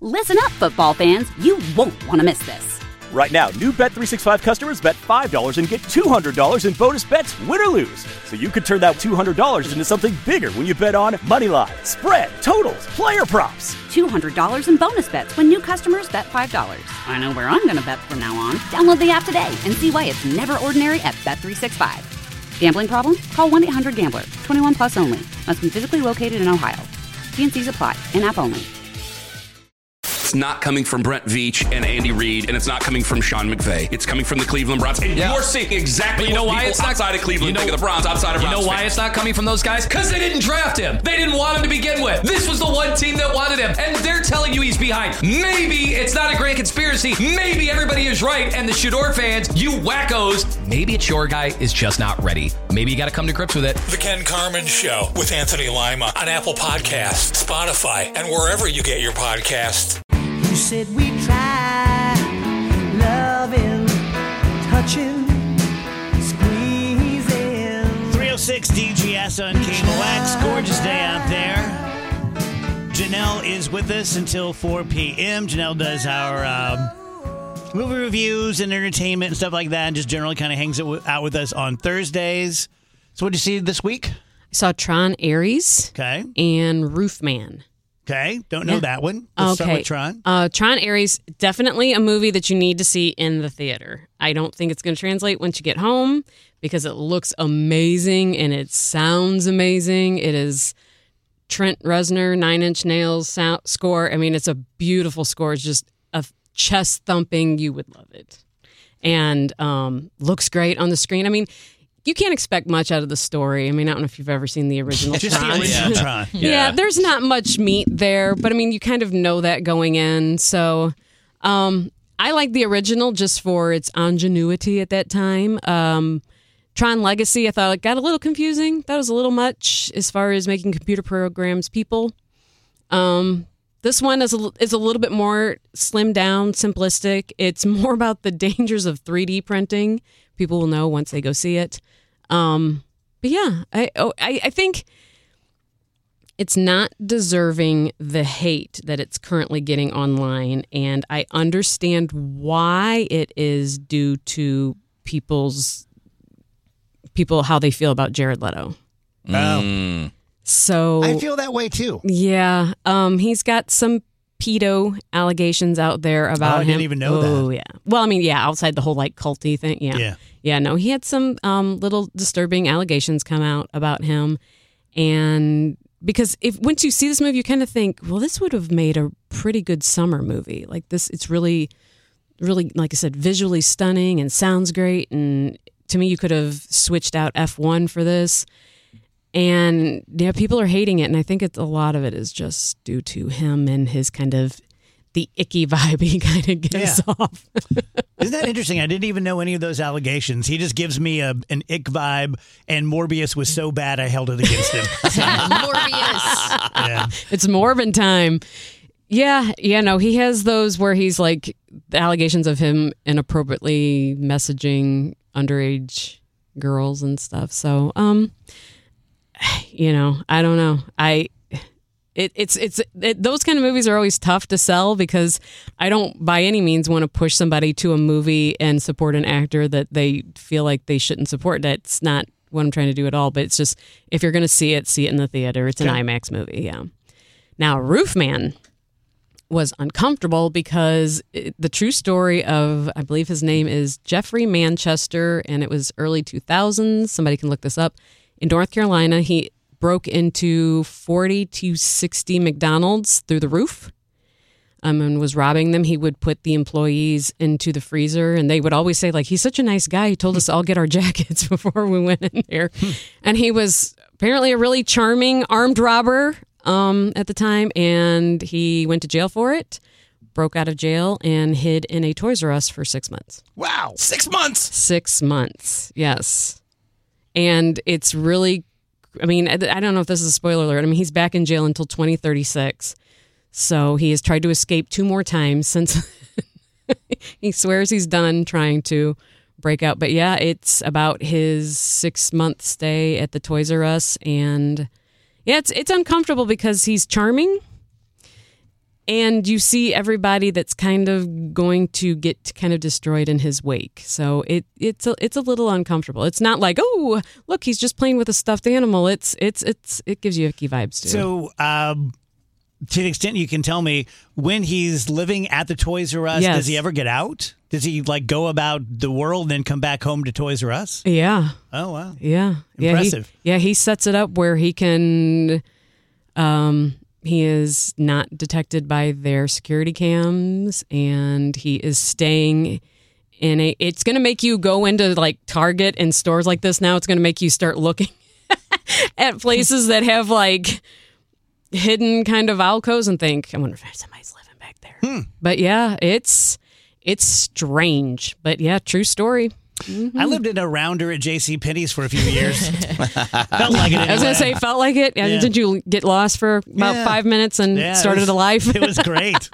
Listen up, football fans. You won't want to miss this. Right now, new Bet365 customers bet $5 and get $200 in bonus bets, win or lose. So you could turn that $200 into something bigger when you bet on moneyline, spread, totals, player props. $200 in bonus bets when new customers bet $5. I know where I'm going to bet from now on. Download the app today and see why it's never ordinary at Bet365. Gambling problem? Call 1-800-GAMBLER. 21 plus only. Must be physically located in Ohio. T&Cs apply. In-app only. It's not coming from Brent Veach and Andy Reid, and it's not coming from Sean McVay. It's coming from the Cleveland Browns. And you're seeing exactly what people outside of Cleveland think of the Browns, outside of Browns. You know why it's not coming from those guys? Because they didn't draft him. They didn't want him to begin with. This was the one team that wanted him, and they're telling you he's behind. Maybe it's not a grand conspiracy. Maybe everybody is right, and the Shador fans, you wackos, maybe it's your guy is just not ready. Maybe you got to come to grips with it. The Ken Carman Show with Anthony Lima on Apple Podcasts, Spotify, and wherever you get your podcasts. You said we try loving, touching, squeezing. 306 DGS on KMOX. Gorgeous day out there. Janelle is with us until 4 p.m. Janelle does our movie reviews and entertainment and stuff like that, and just generally kind of hangs out with us on Thursdays. So what did you see this week? I saw Tron Ares. Okay. And Roofman. Okay, don't know that one. Let's start with Tron. Tron Ares, definitely a movie that you need to see in the theater. I don't think it's going to translate once you get home because it looks amazing and it sounds amazing. It is Trent Reznor, Nine Inch Nails score. I mean, it's a beautiful score. It's just a chest thumping. You would love it. And looks great on the screen. I mean, you can't expect much out of the story. I mean, I don't know if you've ever seen the original Just Tron. the original Tron. Yeah, there's not much meat there, but I mean, you kind of know that going in. So I like the original just for its ingenuity at that time. Tron Legacy, I thought it got a little confusing. That was a little much as far as making computer programs people. This one is a little bit more slimmed down, simplistic. It's more about the dangers of 3D printing. People will know once they go see it. But yeah, I think it's not deserving the hate that it's currently getting online, and I understand why it is due to people how they feel about Jared Leto. Oh. So I feel that way too. Yeah, he's got some pedo allegations out there about him. I didn't even know that. Oh, yeah. Well, I mean, yeah, outside the whole, like, culty thing. Yeah. Yeah, no, he had some little disturbing allegations come out about him. And because once you see this movie, you kind of think, well, this would have made a pretty good summer movie. Like this, it's really, really, like I said, visually stunning and sounds great. And to me, you could have switched out F1 for this. And yeah, people are hating it, and I think a lot of it is just due to him and his kind of the icky vibe he kind of gives off. Isn't that interesting? I didn't even know any of those allegations. He just gives me an ick vibe, and Morbius was so bad I held it against him. Morbius. Yeah. It's Morbin time. Yeah, no, he has those where he's like the allegations of him inappropriately messaging underage girls and stuff. So, I don't know. Those kind of movies are always tough to sell because I don't by any means want to push somebody to a movie and support an actor that they feel like they shouldn't support. That's not what I'm trying to do at all. But it's just, if you're going to see it in the theater. It's an IMAX movie. Yeah. Now, Roofman was uncomfortable because the true story of, I believe his name is Jeffrey Manchester, and it was early 2000s. Somebody can look this up. In North Carolina, he broke into 40 to 60 McDonald's through the roof and was robbing them. He would put the employees into the freezer, and they would always say, like, he's such a nice guy. He told us to all get our jackets before we went in there. And he was apparently a really charming armed robber at the time, and he went to jail for it, broke out of jail, and hid in a Toys R Us for 6 months. Wow. 6 months? 6 months, yes. And it's really, I mean, I don't know if this is a spoiler alert. I mean, he's back in jail until 2036. So he has tried to escape 2 more times since he swears he's done trying to break out. But yeah, it's about his 6-month stay at the Toys R Us. And yeah, it's uncomfortable because he's charming. And you see everybody that's kind of going to get kind of destroyed in his wake. So it's a little uncomfortable. It's not like, oh, look, he's just playing with a stuffed animal. It gives you icky vibes too. So, to the extent you can tell me, when he's living at the Toys R Us, Yes. does he ever get out? Does he like go about the world and then come back home to Toys R Us? Yeah. Oh, wow. Yeah. Impressive. He sets it up where he can. He is not detected by their security cams, and he is staying in a. It's going to make you go into like Target and stores like this now. It's going to make you start looking at places that have like hidden kind of alcoves and think, I wonder if somebody's living back there. But yeah, it's strange. But yeah, true story. Mm-hmm. I lived in a rounder at JCPenney's for a few years. Felt like it anyway. I was going to say, felt like it. Yeah. Did you get lost for about 5 minutes and started a life? It was great.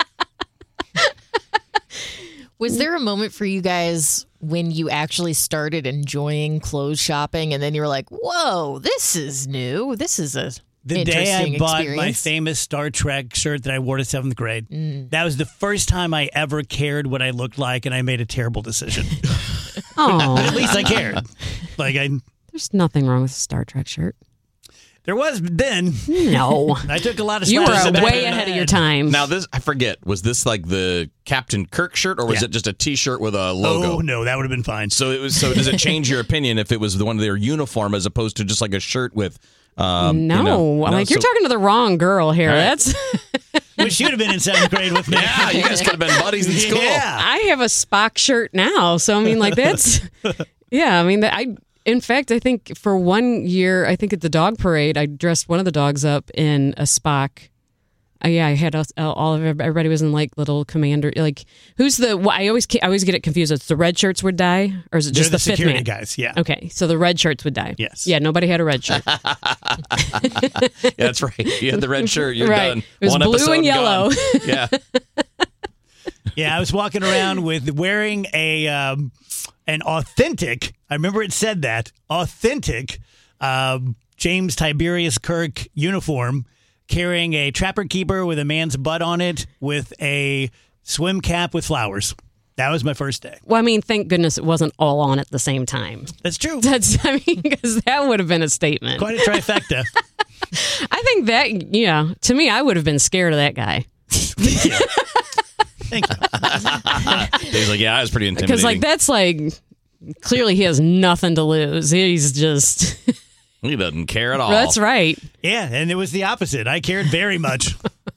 Was there a moment for you guys when you actually started enjoying clothes shopping and then you were like, whoa, this is new. This is The day I interesting bought experience. my famous Star Trek shirt that I wore to 7th grade, that was the first time I ever cared what I looked like, and I made a terrible decision. Oh, But at least I cared. There's nothing wrong with a Star Trek shirt. There was then. No. I took a lot of You slaps were back way in ahead the of your head. time. Now this, I forget, was this like the Captain Kirk shirt, or was Yeah. it just a T-shirt with a logo? Oh no, that would have been fine. So it was. So does it change your opinion if it was the one of their uniform as opposed to just like a shirt with? No, you're you're talking to the wrong girl here. All right. That's. Wish you'd have been in 7th grade with me. Yeah, you guys could have been buddies in school. Yeah. I have a Spock shirt now, so I mean, like that's. Yeah, I mean, in fact, I think for 1 year, I think at the dog parade, I dressed one of the dogs up in a Spock. Yeah, I had all of everybody was in like little commander. Like, who's the? I always get it confused. It's the red shirts would die, or is it just They're the the fifth security man? guys, yeah. Okay, so the red shirts would die. Yes. Yeah, nobody had a red shirt. Yeah, that's right. You had the red shirt. You're Right. done. It was One blue episode and yellow. gone. Yeah. Yeah, I was walking around with wearing an authentic. I remember it said that authentic James Tiberius Kirk uniform, carrying a trapper keeper with a man's butt on it, with a swim cap with flowers. That was my first day. Well, I mean, thank goodness it wasn't all on at the same time. That's true. Because that would have been a statement. Quite a trifecta. I think that, yeah, to me, I would have been scared of that guy. Thank you. He's like, yeah, I was pretty intimidating. Because, like, that's like, clearly he has nothing to lose. He's just. He doesn't care at all. That's right. Yeah, and it was the opposite. I cared very much.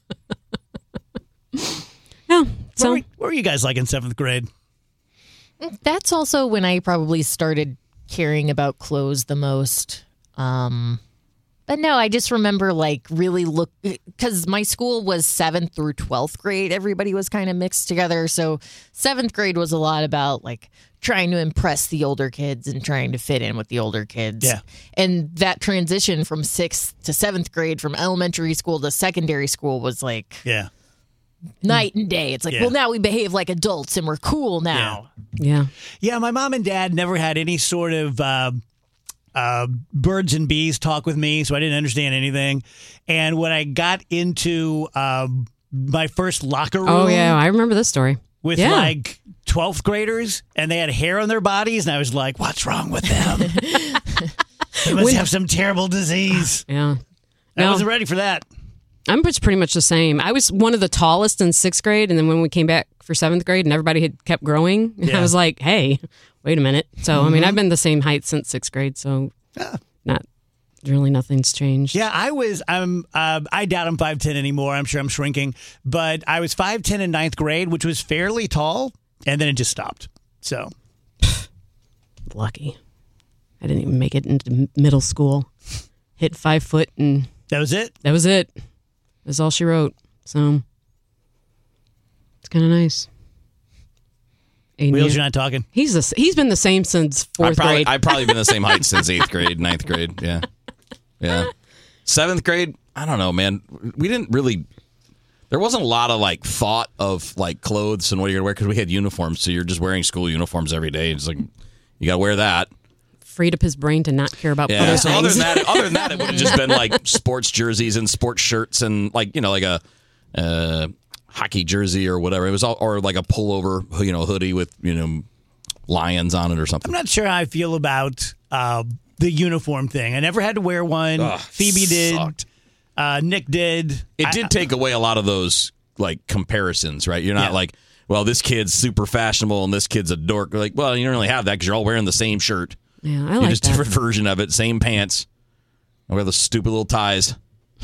Yeah. So, What were you guys like in 7th grade? That's also when I probably started caring about clothes the most. But no, I just remember like really because my school was 7th through 12th grade. Everybody was kind of mixed together. So 7th grade was a lot about like trying to impress the older kids and trying to fit in with the older kids. Yeah. And that transition from 6th to 7th grade, from elementary school to secondary school, was like Yeah. night and day. It's like, Yeah. well, now we behave like adults and we're cool now. yeah. Yeah, my mom and dad never had any sort of birds and bees talk with me, so I didn't understand anything. And when I got into my first locker room Oh, yeah. I remember this story. with Yeah. like 12th graders, and they had hair on their bodies, and I was like, what's wrong with them? They must have some terrible disease. Yeah. I No. wasn't ready for that. I'm pretty much the same. I was one of the tallest in 6th grade, and then when we came back for 7th grade and everybody had kept growing, Yeah. I was like, hey, wait a minute. So, I mean, I've been the same height since 6th grade, so nothing's changed. Yeah, I doubt I'm 5'10" anymore. I'm sure I'm shrinking. But I was 5'10" in 9th grade, which was fairly tall, and then it just stopped. So Lucky. I didn't even make it into middle school. Hit 5 foot, and that was it. that was it. That's all she wrote. So, it's kind of nice. Wheels, you're not talking. He's been the same since 4th grade. I've probably been the same height since 8th grade, 9th grade. Yeah. Yeah. 7th grade, I don't know, man. We didn't really, there wasn't a lot of like thought of like clothes and what you're going to wear because we had uniforms. So you're just wearing school uniforms every day. It's like, you got to wear that. Freed up his brain to not care about Yeah. other So things. other than that, it would have just been like sports jerseys and sports shirts and like, you know, like a, hockey jersey or whatever. It was all, or like a pullover, hoodie with lions on it or something. I'm not sure how I feel about the uniform thing. I never had to wear one. Phoebe did. Sucked. Nick did. It did take away a lot of those like comparisons, right? You're not like, well, this kid's super fashionable and this kid's a dork. Like, well, you don't really have that because you're all wearing the same shirt. Yeah, I like just that. Different version of it, same pants. I wear those stupid little ties.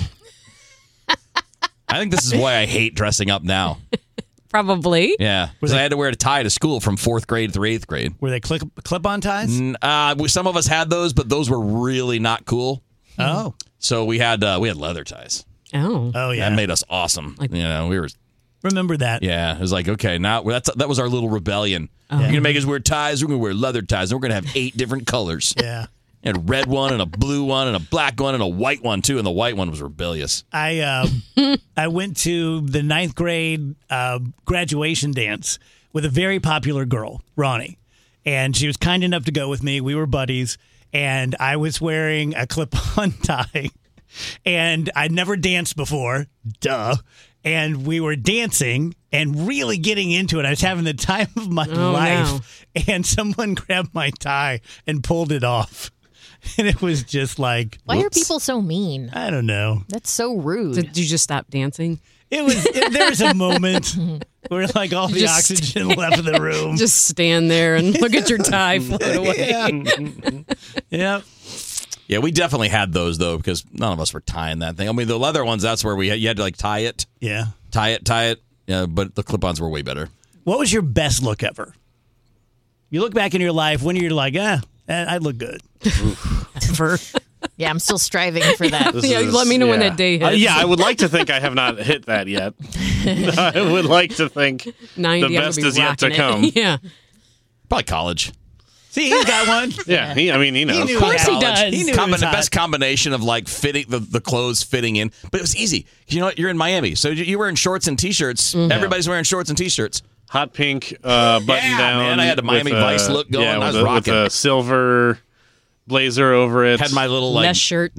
I think this is why I hate dressing up now. Probably. Yeah, because I had to wear a tie to school from 4th grade through 8th grade. Were they clip-on ties? Some of us had those, but those were really not cool. Oh. So we had leather ties. Oh, yeah. That made us awesome. We were. Remember that? Yeah, it was like, okay, now that was our little rebellion. You're gonna make us wear ties. We're gonna wear leather ties, and we're gonna have 8 different colors. Yeah. And a red one, and a blue one, and a black one, and a white one too. And the white one was rebellious. I went to the 9th grade graduation dance with a very popular girl, Ronnie, and she was kind enough to go with me. We were buddies, and I was wearing a clip-on tie, and I'd never danced before. Duh. And we were dancing and really getting into it. I was having the time of my life, and someone grabbed my tie and pulled it off. And it was just like, why are people so mean? I don't know. That's so rude. Did you just stop dancing? There was a moment where like all the oxygen left the room. Just stand there and look at your tie float away. Yeah. Yeah, we definitely had those though because none of us were tying that thing. I mean, the leather ones, that's where you had to like tie it. Yeah. Tie it. Yeah, but the clip-ons were way better. What was your best look ever? You look back in your life when you're like, I look good. Ever. Yeah, I'm still striving for that. Let me know when that day hits. I would like to think I have not hit that yet. I would like to think 90, the best is yet to come. Yeah. Probably college. See, he's got one. Yeah, he knows. Of course he does. He knew The best combination of like fitting the clothes fitting in, but it was easy. You know what? You're in Miami, so you're wearing shorts and t-shirts. Mm-hmm. Everybody's wearing shorts and t-shirts. Hot pink button down. Man, I had the Miami Vice look going. I was rocking with a silver blazer over it. Had my little like mesh shirts.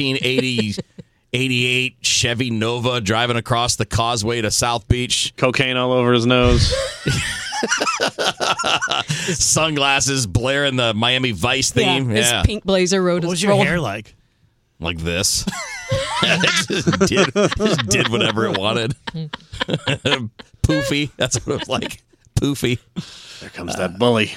1988 Chevy Nova driving across the causeway to South Beach. Cocaine all over his nose. Sunglasses, blaring the Miami Vice theme. His pink blazer rode. What was your hair like? Like this. It just did whatever it wanted. Poofy. That's what it was like. Poofy. There comes that bully.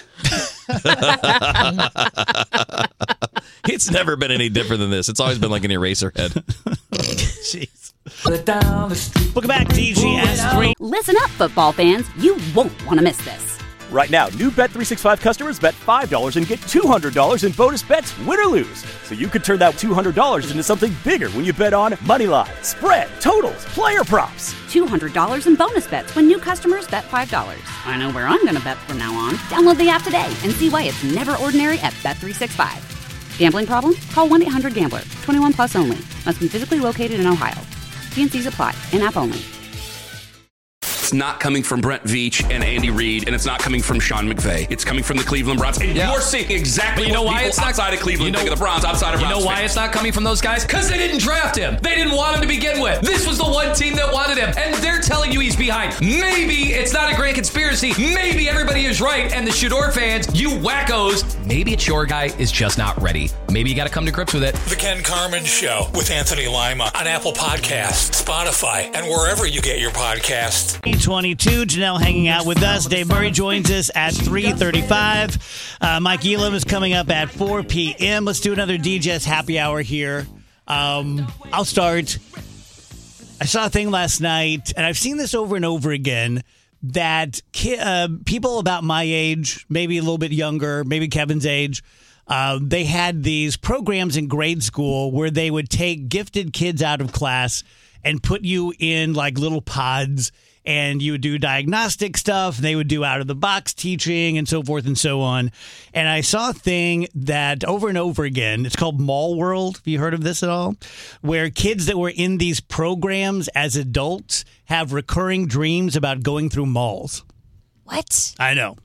It's never been any different than this. It's always been like an eraser head. Jeez. Welcome back, DGS3. Listen up, football fans. You won't want to miss this. Right now, new Bet365 customers bet $5 and get $200 in bonus bets, win or lose. So you could turn that $200 into something bigger when you bet on money line, spread, totals, player props. $200 in bonus bets when new customers bet $5. I know where I'm going to bet from now on. Download the app today and see why it's never ordinary at Bet365. Gambling problem? Call 1-800-GAMBLER. 21 plus only. Must be physically located in Ohio. T&Cs apply. In-app only. It's not coming from Brent Veach and Andy Reid, and it's not coming from Sean McVay. It's coming from the Cleveland Browns. And you're seeing exactly what people outside of Cleveland think of the Browns, outside of Browns. You know why fans. it's not coming from those guys? Because they didn't draft him. They didn't want him to begin with. This was the one team that wanted him, and they're telling you he's behind. Maybe it's not a grand conspiracy. Maybe everybody is right, and the Shador fans, you wackos, maybe it's your guy is just not ready. Maybe you got to come to grips with it. The Ken Carmen Show with Anthony Lima on Apple Podcasts, Spotify, and wherever you get your podcasts. 822, Janelle hanging out with us. Dave Murray joins us at 3:35. Mike Elam is coming up at 4 p.m. Let's do another DJ's happy hour here. I'll start. I saw a thing last night, and I've seen this over and over again, that people about my age, maybe a little bit younger, maybe Kevin's age, they had these programs in grade school where they would take gifted kids out of class and put you in like little pods, and you would do diagnostic stuff. They would do out-of-the-box teaching and so forth and so on. And I saw a thing that over and over again, it's called Mall World. Have you heard of this at all? Where kids that were in these programs as adults have recurring dreams about going through malls. What? I know.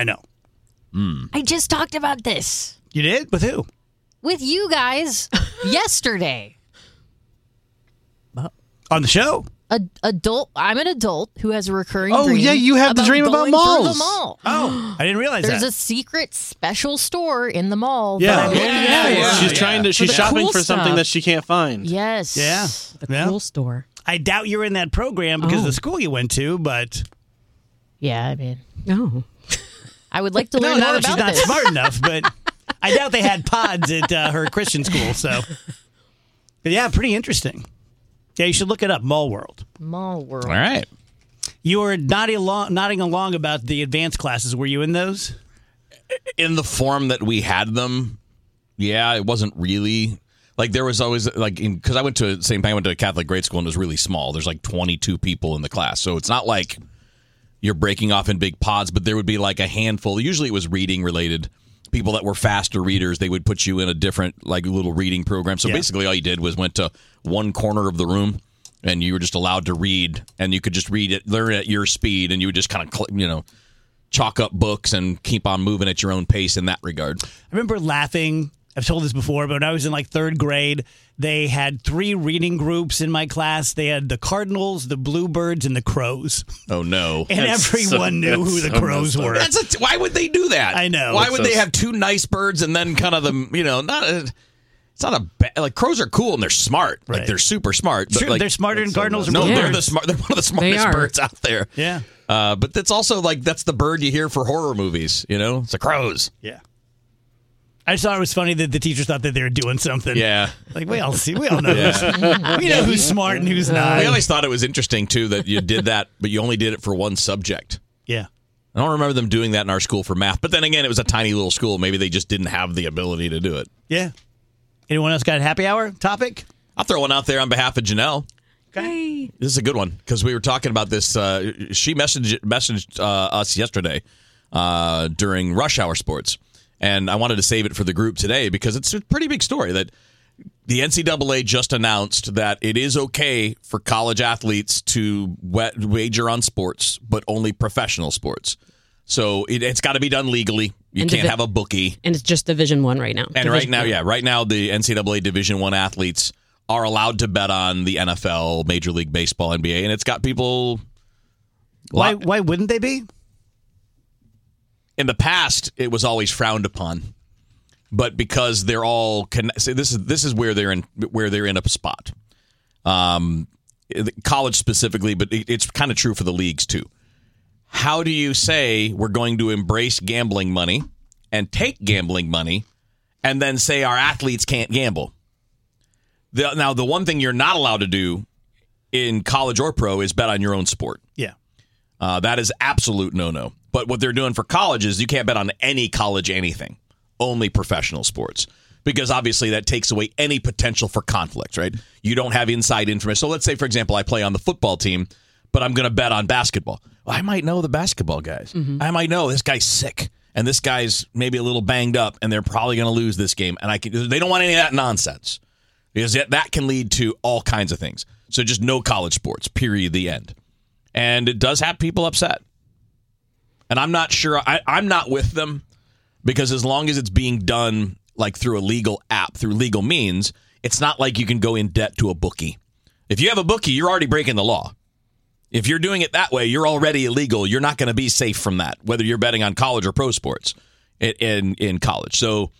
I just talked about this. You did? With who? With you guys yesterday. On the show? adult. I'm an adult who has a recurring Oh, dream. yeah, you have the dream about going through malls. the mall. Oh, I didn't realize There's that. a secret special store in the mall. Yeah. that I'm looking for. She's trying to. She's the shopping cool for something stuff. that she can't find. Yes. Yeah. The cool store. I doubt you're in that program because of Oh. the school you went to, but Yeah, I mean, No. I would like to learn not more that she's about not this. smart enough, but I doubt they had pods at her Christian school. So, but yeah, pretty interesting. Yeah, you should look it up. Mall World. Mall World. All right. You were nodding along about the advanced classes. Were you in those? In the form that we had them, yeah, it wasn't really like there was always like because I went to a Catholic grade school and it was really small. There's like 22 people in the class, so it's not like you're breaking off in big pods. But there would be like a handful. Usually, it was reading related. People that were faster readers, they would put you in a different like little reading program. So basically, all you did was went to one corner of the room, and you were just allowed to read, and you could just read it, learn at your speed, and you would just kind of chalk up books and keep on moving at your own pace in that regard. I remember laughing. I've told this before, but when I was in like third grade, they had 3 reading groups in my class. They had the Cardinals, the Bluebirds, and the Crows. Oh, no. And everyone knew who the Crows were. Why would they do that? I know. Why would they have 2 nice birds and then kind of it's not a bad, like crows are cool and they're smart. Like they're super smart. But True, like, they're smarter than Cardinals or No, Bluebirds. they're one of the smartest birds out there. Yeah. But that's also like that's the bird you hear for horror movies, It's the crows. Yeah. I just thought it was funny that the teachers thought that they were doing something. Yeah. Like, we all know. We know who's smart and who's not. We always thought it was interesting, too, that you did that, but you only did it for one subject. Yeah. I don't remember them doing that in our school for math. But then again, it was a tiny little school. Maybe they just didn't have the ability to do it. Yeah. Anyone else got a happy hour topic? I'll throw one out there on behalf of Janelle. Okay. This is a good one because we were talking about this. She messaged us yesterday during Rush Hour Sports. And I wanted to save it for the group today because it's a pretty big story that the NCAA just announced that it is okay for college athletes to wager on sports, but only professional sports. So it's got to be done legally. You can't have a bookie. And it's just Division I right now. And right now the NCAA Division I athletes are allowed to bet on the NFL, Major League Baseball, NBA, and it's got people. Why wouldn't they be? In the past, it was always frowned upon, but because they're all this is where they're in a spot. College specifically, but it's kind of true for the leagues too. How do you say we're going to embrace gambling money and take gambling money, and then say our athletes can't gamble? Now, the one thing you're not allowed to do in college or pro is bet on your own sport. Yeah. That is absolute no-no. But what they're doing for college is you can't bet on any college anything, only professional sports. Because obviously that takes away any potential for conflict, right? You don't have inside information. So let's say, for example, I play on the football team, but I'm going to bet on basketball. Well, I might know the basketball guys. Mm-hmm. I might know this guy's sick, and this guy's maybe a little banged up, and they're probably going to lose this game. And they don't want any of that nonsense because that can lead to all kinds of things. So just no college sports, period, the end. And it does have people upset. And I'm not sure. I'm not with them because as long as it's being done like through a legal app, through legal means, it's not like you can go in debt to a bookie. If you have a bookie, you're already breaking the law. If you're doing it that way, you're already illegal. You're not going to be safe from that, whether you're betting on college or pro sports in college. So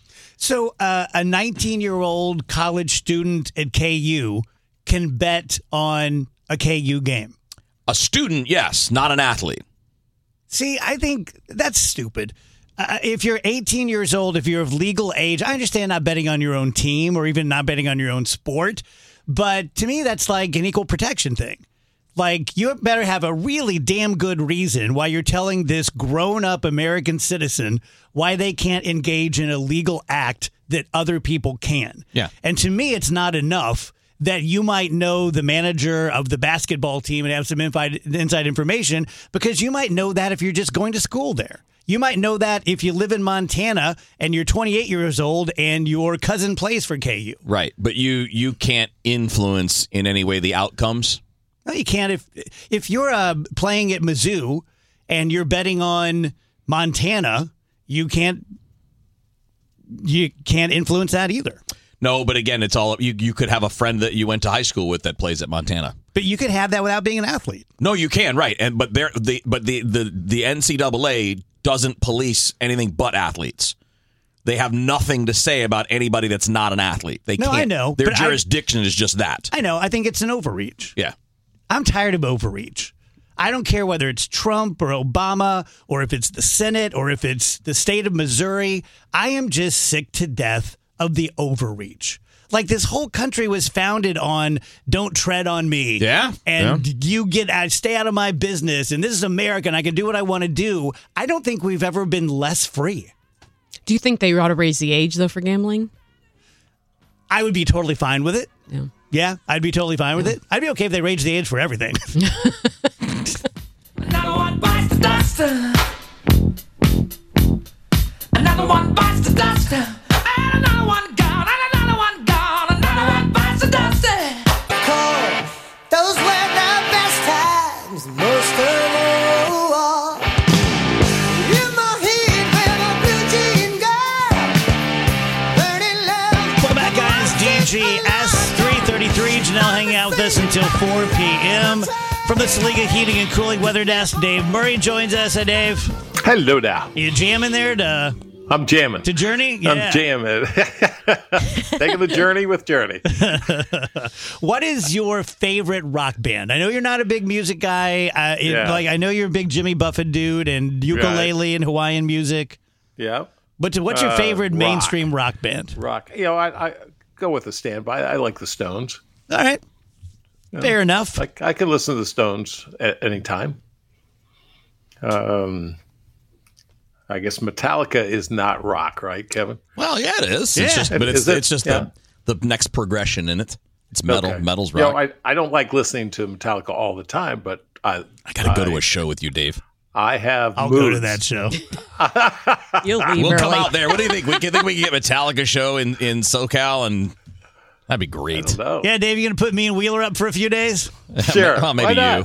a 19-year-old college student at KU can bet on a KU game. A student, yes, not an athlete. See, I think that's stupid. If you're 18 years old, if you're of legal age, I understand not betting on your own team or even not betting on your own sport. But to me, that's like an equal protection thing. Like, you better have a really damn good reason why you're telling this grown-up American citizen why they can't engage in a legal act that other people can. Yeah. And to me, it's not enough that you might know the manager of the basketball team and have some inside information, because you might know that if you're just going to school there. You might know that if you live in Montana and you're 28 years old and your cousin plays for KU. Right, but you can't influence in any way the outcomes. No, you can't. If you're playing at Mizzou and you're betting on Montana, you can't influence that either. No, but again, it's all you could have a friend that you went to high school with that plays at Montana, But you could have that without being an athlete. No, you can, right? But the NCAA doesn't police anything but athletes. They have nothing to say about anybody that's not an athlete. They can't. I know. Their jurisdiction is just that. I know. I think it's an overreach. Yeah. I'm tired of overreach. I don't care whether it's Trump or Obama or if it's the Senate or if it's the state of Missouri. I am just sick to death of the overreach. Like, this whole country was founded on don't tread on me. Yeah. And you stay out of my business. And this is America and I can do what I want to do. I don't think we've ever been less free. Do you think they ought to raise the age, though, for gambling? I would be totally fine with it. Yeah. Yeah, I'd be totally fine with it. I'd be okay if they raised the age for everything. Another one bites the dust. Another one bites the dust. And another one gone. And another one gone. Another one bites the dust. Cause those were the best times. Most of all. In the heat with a blue jean girl. Burning love. Welcome back, guys. DGS 333. Janelle hanging out with us until 4 p.m. From the Saliga Heating and Cooling Weather Desk, Dave Murray joins us. Hi, Dave. Hello there. You jamming there to... I'm jamming. To Journey? Yeah. I'm jamming. Taking the journey with Journey. What is your favorite rock band? I know you're not a big music guy. I know you're a big Jimmy Buffett dude and ukulele and Hawaiian music. Yeah. But what's your favorite mainstream rock band? Rock. I go with the standby. I like the Stones. All right. Fair enough. I can listen to the Stones at any time. I guess Metallica is not rock, right, Kevin? Well, yeah, it is. Yeah. It's just the next progression in it. It's metal. Okay. Metal's rock. I don't like listening to Metallica all the time, but I got to go to a show with you, Dave. I have. I'll go to that show. We'll come out there. What do you think? We can get Metallica show in SoCal, and that'd be great. Yeah, Dave, you gonna put me and Wheeler up for a few days? Sure. Well, maybe you.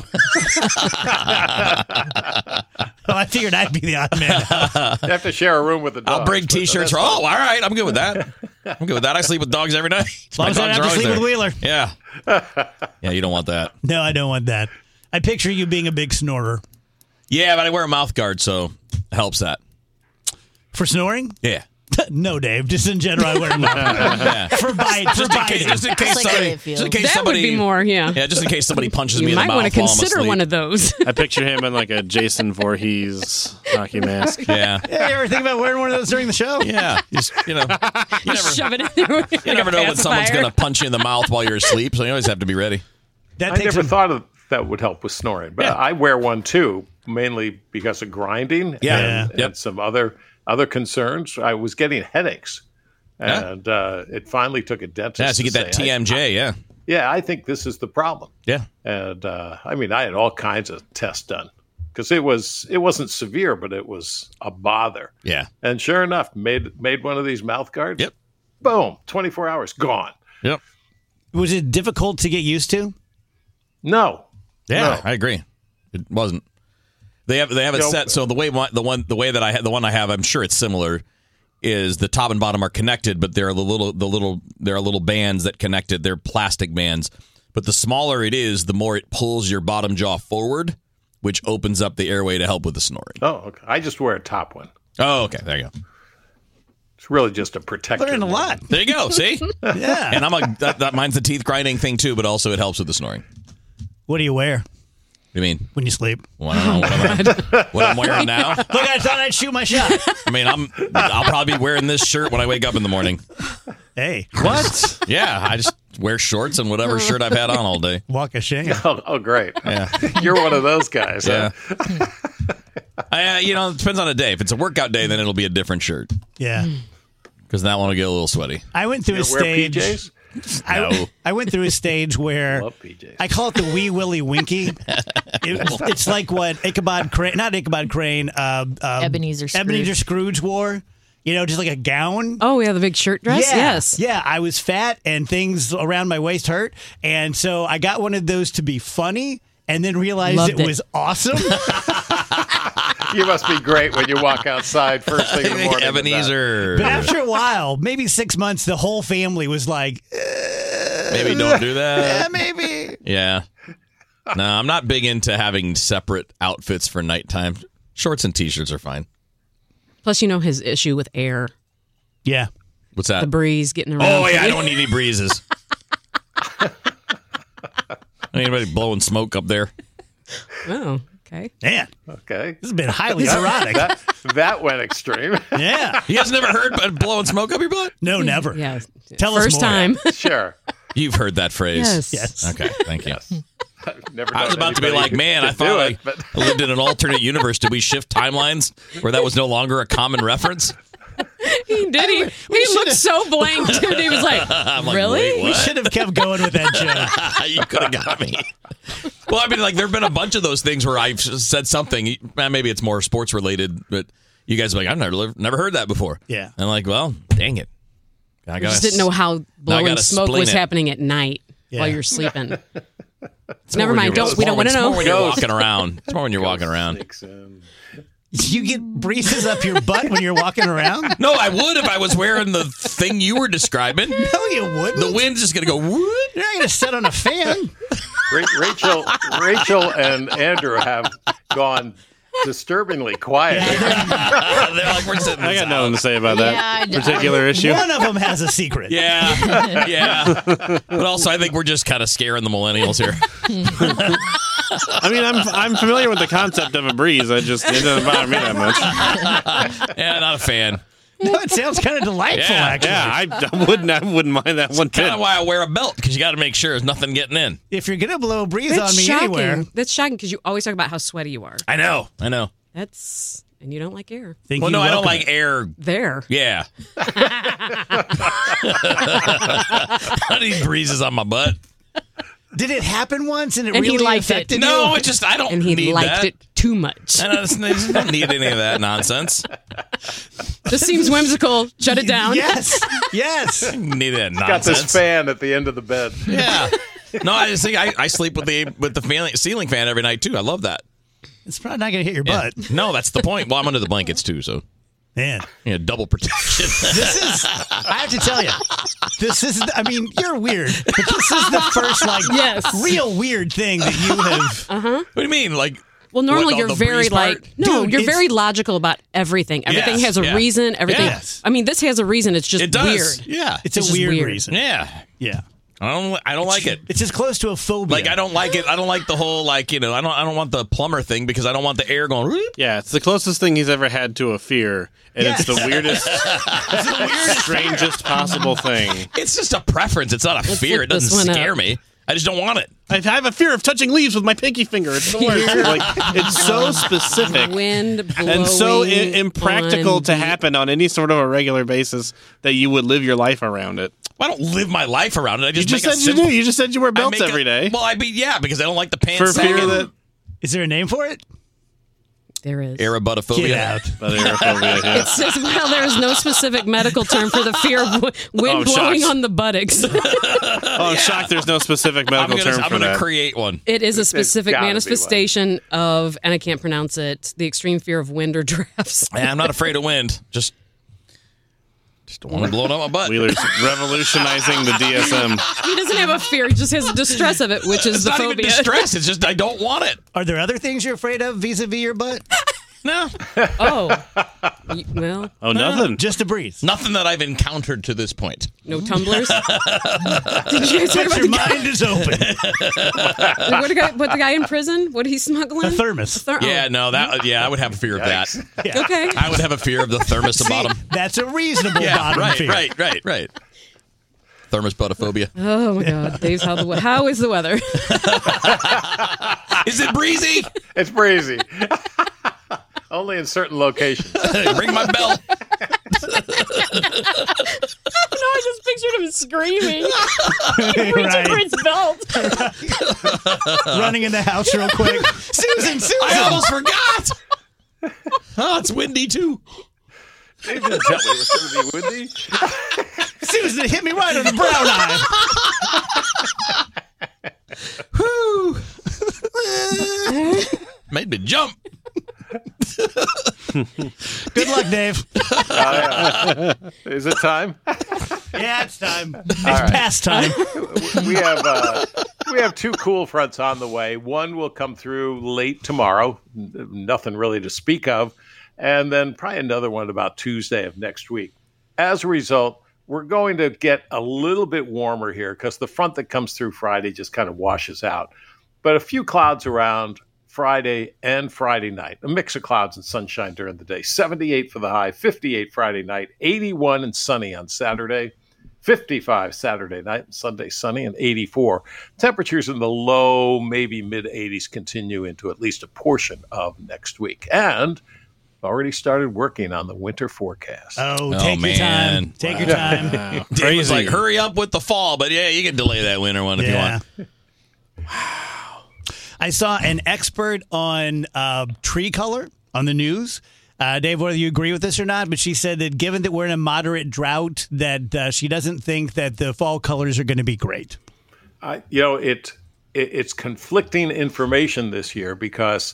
I figured I'd be the odd man. You have to share a room with the dogs. I'll bring T-shirts. All right. I'm good with that. I sleep with dogs every night. As long as I don't have to sleep with Wheeler. Yeah. Yeah, you don't want that. No, I don't want that. I picture you being a big snorer. Yeah, but I wear a mouth guard, so it helps that. For snoring? Yeah. No, Dave. Just in general, I wear a mouth guard. Yeah. For biting. Just in case that would be more, yeah. Yeah, just in case somebody punches me in the mouth. You might want to consider one of those. I picture him in like a Jason Voorhees hockey mask. Yeah. You ever think about wearing one of those during the show? Yeah. You never shove it in there. You never know when someone's going to punch you in the mouth while you're asleep, so you always have to be ready. I never thought that would help with snoring, but I wear one too, mainly because of grinding and some other concerns. I was getting headaches, and it finally took a dentist. Yeah, so you get that TMJ, Yeah, I think this is the problem. Yeah. And, I had all kinds of tests done because it wasn't severe, but it was a bother. Yeah. And sure enough, made one of these mouth guards. Yep. Boom, 24 hours, gone. Yep. Was it difficult to get used to? No. Yeah, No. I agree. It wasn't. They have it set so the way that I had the one I have, I'm sure it's similar, is the top and bottom are connected, but there are there are little bands that connect it. They're plastic bands, but the smaller it is, the more it pulls your bottom jaw forward, which opens up the airway to help with the snoring. Oh, okay. I just wear a top one. Oh, okay. There you go. It's really just a protector. Learning a lot. There you go. See? Yeah. And mine's the teeth grinding thing too, but also it helps with the snoring. What do you wear? What do you mean? When you sleep? Well, I don't know what I'm wearing now. Look, I thought I'd shoot my shot. I mean, I'll probably be wearing this shirt when I wake up in the morning. Hey. What? Yeah, I just wear shorts and whatever shirt I've had on all day. Walk of shame. Oh, great. Yeah. You're one of those guys. Yeah. Huh? It depends on the day. If it's a workout day, then it'll be a different shirt. Yeah. Because that one will get a little sweaty. I went through a stage. Wear PJs? No. I went through a stage where I call it the Wee Willie Winky. It's like what Ebenezer Scrooge wore. Just like a gown. Oh, yeah, the big shirt dress? Yeah. Yes. Yeah, I was fat and things around my waist hurt. And so I got one of those to be funny and then realized it was awesome. You must be great when you walk outside first thing in the morning. Ebenezer. But after a while, maybe 6 months, the whole family was like, maybe don't do that. Yeah, maybe. Yeah. No, I'm not big into having separate outfits for nighttime. Shorts and T-shirts are fine. Plus, his issue with air. Yeah. What's that? The breeze getting around. Oh, yeah, I don't need any breezes. Anybody blowing smoke up there? Oh, okay. Man. Okay. This has been highly erotic. That went extreme. Yeah. You guys never heard about blowing smoke up your butt? No, never. Yeah. Tell us First more. time. Sure. You've heard that phrase. Yes. Okay, thank you. Never I was about to be like, man, I thought I lived in an alternate universe. Did we shift timelines where that was no longer a common reference? He did. He looked so blank, dude. He was like, really? Wait, We should have kept going with that joke. You could have got me. Well, I mean, like, there have been a bunch of those things where I've said something. Maybe it's more sports related, but you guys are like, I've never heard that before. Yeah. And I'm like, well, dang it. I just didn't know how blowing smoke was happening at night while you're sleeping. Never mind. We don't want to know. It's more when you're walking around. It's more when you're walking around. You get breezes up your butt when you're walking around? No, I would if I was wearing the thing you were describing. No, you wouldn't. The wind's just going to go, whoop. You're not going to sit on a fan. Rachel and Andrew have gone disturbingly quiet. They're like, we're sitting. I got nothing to say about that particular issue. One of them has a secret. Yeah. But also, I think we're just kind of scaring the millennials here. I mean, I'm familiar with the concept of a breeze. It doesn't bother me that much. Yeah, not a fan. No, it sounds kind of delightful, actually. Yeah, I wouldn't mind that one bit. Kind of why I wear a belt, because you got to make sure there's nothing getting in. If you're going to blow a breeze That's on me shocking. anywhere. That's shocking because you always talk about how sweaty you are. I know. And you don't like air. I don't like air. There. Yeah. I need breezes on my butt. Did it happen once and it And really he liked affected it. you? No, I don't And he need liked that. it too much. I don't need any of that nonsense. This seems whimsical. Shut it down. Yes. Need that nonsense. Got this fan at the end of the bed. Yeah. No, I just think I sleep with the ceiling fan every night too. I love that. It's probably not going to hit your butt. No, that's the point. Well, I'm under the blankets too, so Man. Yeah, double protection. I have to tell you, I mean, you're weird, but this is the first, real weird thing that you have. What do you mean? Like, well, normally you're very you're very logical about everything. Everything has a reason. Everything. Yes. I mean, this has a reason. It's just it does. weird. Yeah. It's a weird reason. Yeah. Yeah. I don't like it. It's as close to a phobia. Like, I don't like it. I don't like the whole, I don't want the plumber thing because I don't want the air going. Whoop. Yeah, it's the closest thing he's ever had to a fear, and it's the weirdest, strangest possible thing. It's just a preference. It's not a fear. It doesn't scare me. I just don't want it. I have a fear of touching leaves with my pinky finger. It's the worst. It's so specific. Wind blowing and so impractical to happen on any sort of a regular basis that you would live your life around it. Well, I don't live my life around it. I just you just said you do. You just said you wear belts every day. Well, because I don't like the pants. For fear that. Is there a name for it? There is. Aerobutophobia. Get out. It says, well, there is no specific medical term for the fear of wind blowing on the buttocks. I'm shocked there's no specific medical term for that. I'm going to create one. It is a specific manifestation of, and I can't pronounce it, the extreme fear of wind or drafts. I'm not afraid of wind. Just don't want to blow it up my butt. Wheeler's revolutionizing the DSM. He doesn't have a fear. He just has a distress of it, which is the not phobia. Even distress. It's just I don't want it. Are there other things you're afraid of vis-a-vis your butt? No. Oh. Well. Oh, nothing. Just a breeze. Nothing that I've encountered to this point. No tumblers? Did you guys hear about your mind is open. What the guy in prison? What did he smuggle in? A thermos. Yeah, no, I would have a fear of that. Yeah. Okay. I would have a fear of the thermos bottom. That's a reasonable bottom fear. Right. Thermosbotophobia. Oh my God, Dave's how is the weather? Is it breezy? It's breezy. Only in certain locations. Ring my bell. No, I just pictured him screaming. Reaching for his belt. Running in the house real quick. Susan! I almost forgot. Oh, it's windy too. Dave didn't tell me it was going to be windy. Susan, it hit me right on the brown eye. Whoo! Made me jump. Good luck, Dave. Is it time? Yeah, it's time. It's right. past time. We have two cool fronts on the way. One will come through late tomorrow, nothing really to speak of, and then probably another one about Tuesday of next week. As a result, we're going to get a little bit warmer here because the front that comes through Friday just kind of washes out. But a few clouds around Friday and Friday night, a mix of clouds and sunshine during the day. 78 for the high, 58 Friday night, 81 and sunny on Saturday, 55 Saturday night, and Sunday sunny, and 84. Temperatures in the low, maybe mid-80s continue into at least a portion of next week. And already started working on the winter forecast. Take your time. Take your time. Dave was like, hurry up with the fall, but yeah, you can delay that winter one if you want. I saw an expert on tree color on the news. Dave, whether you agree with this or not, but she said that given that we're in a moderate drought, that she doesn't think that the fall colors are going to be great. It's conflicting information this year because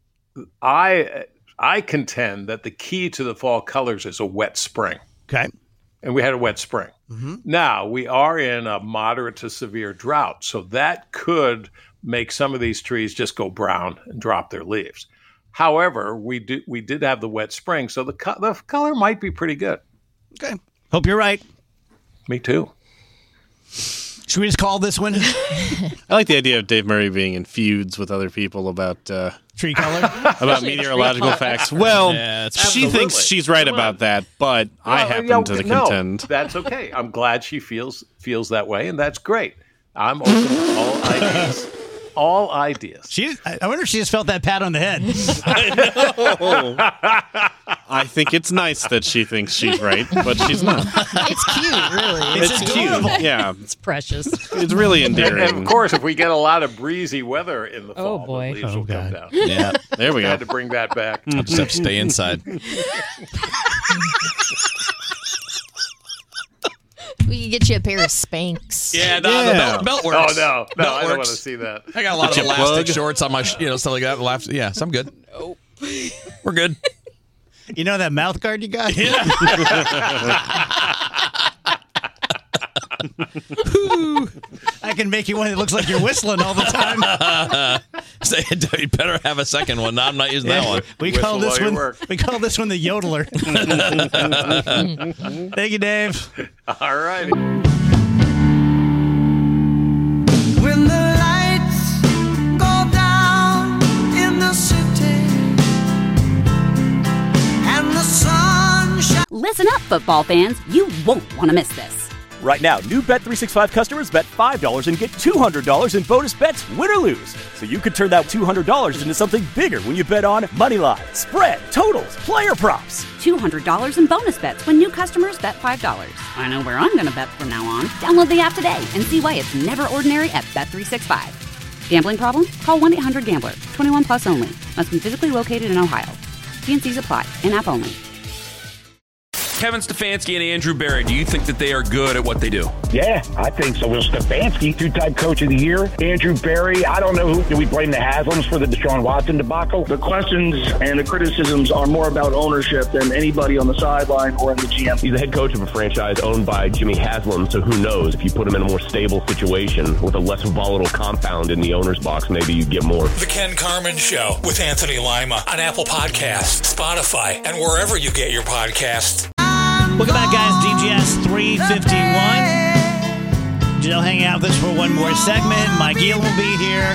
I contend that the key to the fall colors is a wet spring. Okay. And we had a wet spring. Mm-hmm. Now, we are in a moderate to severe drought, so that could make some of these trees just go brown and drop their leaves. However, we did have the wet spring, so the color might be pretty good. Okay. Hope you're right. Me too. Should we just call this one? I like the idea of Dave Murray being in feuds with other people about tree color, about meteorological facts. Well, she thinks she's right about that, but I happen to contend. That's okay. I'm glad she feels that way, and that's great. I'm open to all ideas. All ideas. I wonder if she just felt that pat on the head. I know. I think it's nice that she thinks she's right, but she's not. It's cute, really. It's cute. Yeah. It's precious. It's really endearing. And of course, if we get a lot of breezy weather in the fall, boy. the leaves will come down. Yeah. There we go. Had to bring that back. I'll just have to stay inside. We can get you a pair of Spanx. Yeah, the belt works. Oh, no, Belt I don't works. want to see that. I got a lot of elastic shorts on my, stuff like that. Yeah, so I'm good. We're good. You know that mouth guard you got? Yeah. I can make you one that looks like you're whistling all the time. You better have a second one. No, I'm not using that one. We call this one the yodeler. Thank you, Dave. All right. When the lights go down in the city and the sun shines. Listen up, football fans. You won't want to miss this. Right now, new Bet365 customers bet $5 and get $200 in bonus bets, win or lose. So you could turn that $200 into something bigger when you bet on Moneyline, spread, totals, player props. $200 in bonus bets when new customers bet $5. I know where I'm going to bet from now on. Download the app today and see why it's never ordinary at Bet365. Gambling problem? Call 1-800-GAMBLER. 21 plus only. Must be physically located in Ohio. T&Cs apply. In-app only. Kevin Stefanski and Andrew Berry, do you think that they are good at what they do? Yeah, I think so. Will Stefanski, two-time coach of the year. Andrew Berry, I don't know do we blame the Haslams for the Deshaun Watson debacle? The questions and the criticisms are more about ownership than anybody on the sideline or in the GM. He's the head coach of a franchise owned by Jimmy Haslam, so who knows? If you put him in a more stable situation with a less volatile compound in the owner's box, maybe you get more. The Ken Carman Show with Anthony Lima on Apple Podcasts, Spotify, and wherever you get your podcasts. Welcome back, guys. DGS 351. Janelle hanging out with us for one more segment. Mike Gill will be here.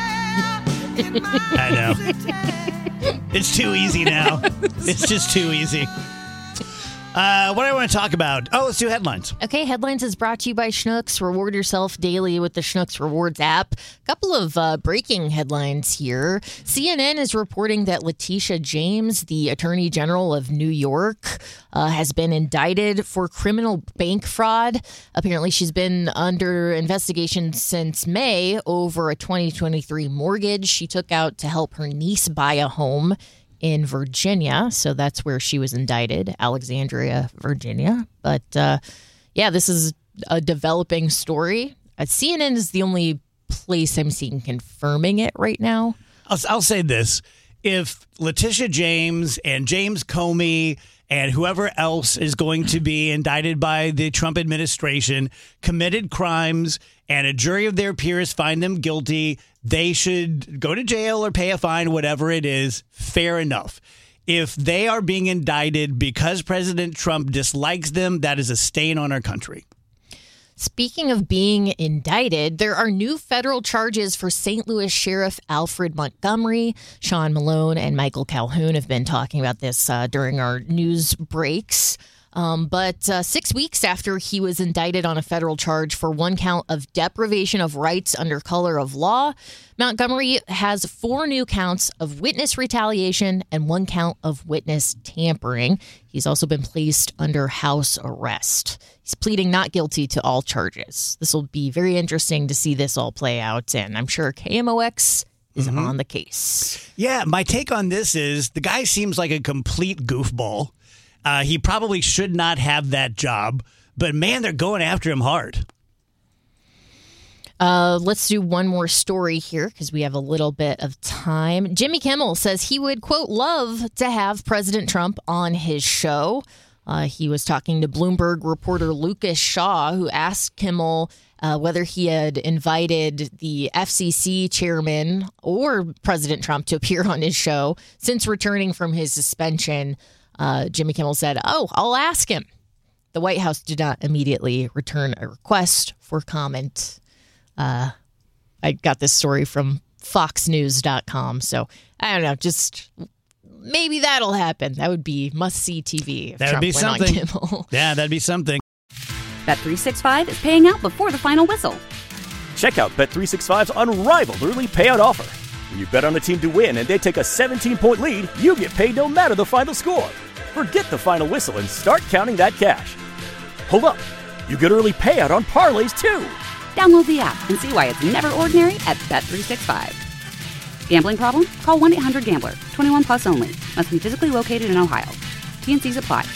I know. It's too easy now. It's just too easy. What do I want to talk about? Oh, let's do headlines. Okay, headlines is brought to you by Schnucks. Reward yourself daily with the Schnucks Rewards app. A couple of breaking headlines here. CNN is reporting that Letitia James, the Attorney General of New York, has been indicted for criminal bank fraud. Apparently, she's been under investigation since May over a 2023 mortgage she took out to help her niece buy a home in Virginia. So that's where she was indicted, Alexandria, Virginia. But this is a developing story. CNN is the only place I'm seeing confirming it right now. I'll say this. If Letitia James and James Comey and whoever else is going to be indicted by the Trump administration committed crimes and a jury of their peers find them guilty, they should go to jail or pay a fine, whatever it is. Fair enough. If they are being indicted because President Trump dislikes them, that is a stain on our country. Speaking of being indicted, there are new federal charges for St. Louis Sheriff Alfred Montgomery. Sean Malone and Michael Calhoun have been talking about this during our news breaks. But 6 weeks after he was indicted on a federal charge for one count of deprivation of rights under color of law, Montgomery has 4 new counts of witness retaliation and 1 count of witness tampering. He's also been placed under house arrest. He's pleading not guilty to all charges. This will be very interesting to see this all play out, and I'm sure KMOX is on the case. Yeah, my take on this is the guy seems like a complete goofball. He probably should not have that job, but man, they're going after him hard. Let's do one more story here because we have a little bit of time. Jimmy Kimmel says he would, quote, love to have President Trump on his show. He was talking to Bloomberg reporter Lucas Shaw, who asked Kimmel whether he had invited the FCC chairman or President Trump to appear on his show since returning from his suspension. Jimmy Kimmel said, I'll ask him. The White House did not immediately return a request for comment. I got this story from foxnews.com. So I don't know, just maybe that'll happen. That would be must-see TV if Trump went on Kimmel. Yeah, that'd be something. Bet365 is paying out before the final whistle. Check out Bet365's unrivaled early payout offer. When you bet on a team to win and they take a 17-point lead, you get paid no matter the final score. Forget the final whistle and start counting that cash. Hold up. You get early payout on parlays, too. Download the app and see why it's never ordinary at Bet365. Gambling problem? Call 1-800-GAMBLER. 21 plus only. Must be physically located in Ohio. T&Cs apply.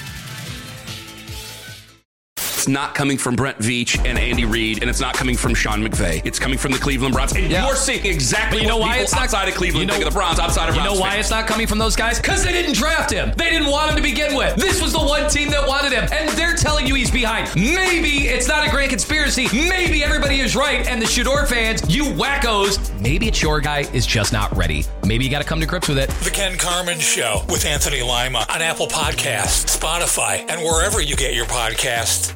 It's not coming from Brent Veach and Andy Reid, and it's not coming from Sean McVay. It's coming from the Cleveland Browns. And you're seeing exactly what people it's outside of Cleveland think of the Browns, outside of Browns. You know why it's not coming from those guys? Because they didn't draft him. They didn't want him to begin with. This was the one team that wanted him, and they're telling you he's behind. Maybe it's not a grand conspiracy. Maybe everybody is right, and the Shador fans, you wackos, maybe it's your guy is just not ready. Maybe you got to come to grips with it. The Ken Carman Show with Anthony Lima on Apple Podcasts, Spotify, and wherever you get your podcasts.